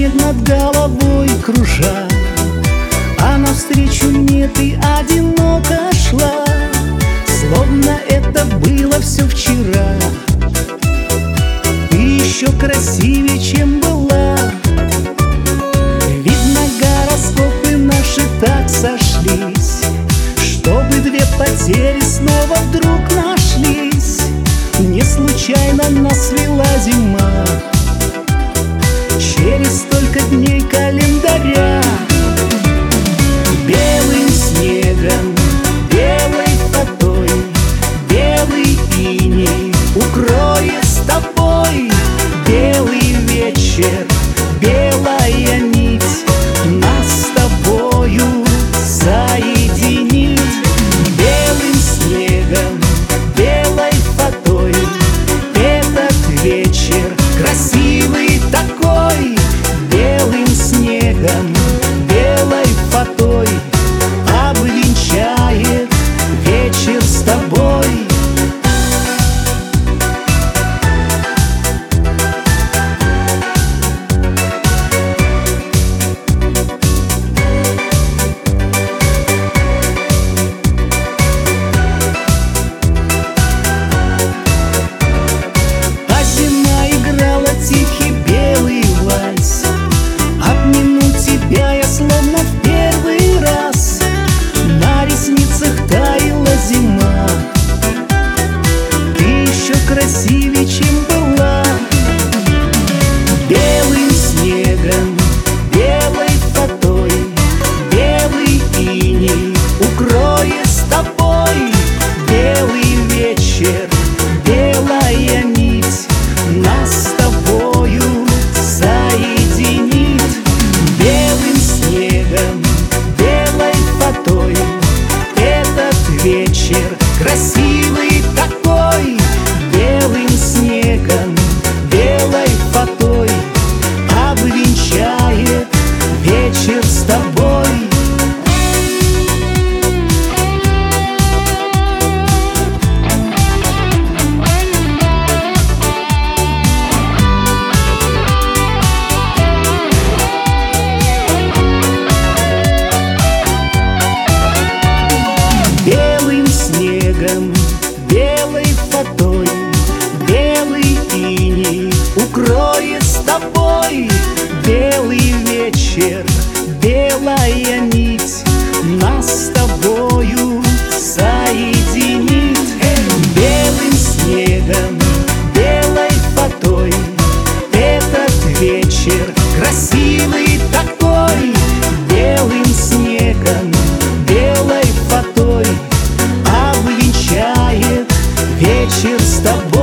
снег над головой кружа, а навстречу мне ты одиноко шла, словно это было все вчера. Ты еще красивее, чем была. Видно, гороскопы наши так сошлись, чтобы две потери снова вдруг нашлись. Не случайно нас свела зима через столько дней календаря. Белым снегом, белой фатой, белый иней укроет с тобой. Белый вечер, белая нить нас с тобою соединит. Белым снегом, белой фатой этот вечер красивый такой. Белым снегом, белой фатой обвенчает вечер с тобой. Тихий белый вальс, обниму тебя я словно в первый раз. На ресницах таяла зима, ты еще красивее, чем была. Белым снегом, белой фатой, белый иней укроет с тобой. Белый вечер, белая нить нас с тобою соединит. Белым снегом, белой фатой этот вечер красивый такой. Белым снегом, белой фатой обвенчает вечер с тобой. Белым снегом, белой фатой, белый иней укроет с тобой. Белый вечер, белая нить нас с тобою соединит. Белым снегом, белой фатой этот вечер красивый такой. Белым снегом, белой фатой обвенчает вечер с тобой.